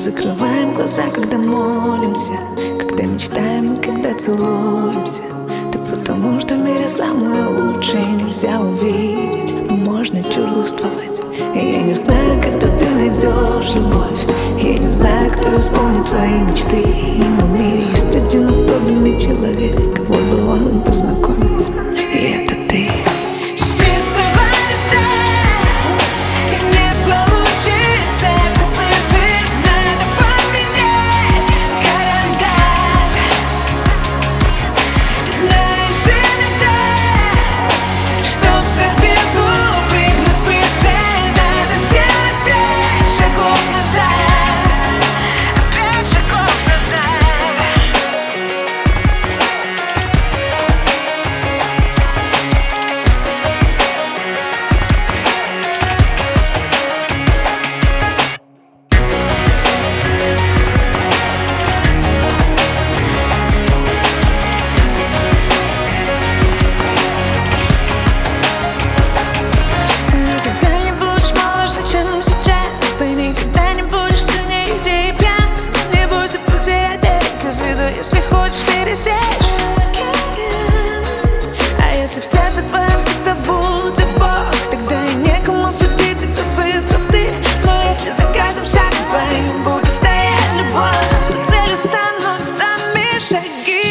закрываем глаза, когда молимся, когда мечтаем и когда целуемся. Ты потому что в мире самое лучшее нельзя увидеть, но можно чувствовать. И я не знаю, когда ты найдешь любовь, я не знаю, кто исполнит твои мечты, но в мире есть один особенный человек, вот бы вам познакомиться, и это ты. Чем сейчас, ты никогда не будешь сильнее, где и пьян. Не бойся потерять берег из виду, если хочешь пересечь океан. А если в сердце твоем всегда будет Бог, тогда и некому судить тебя с высоты. Но если за каждым шагом твоим будет стоять любовь, то целью станут сами шаги.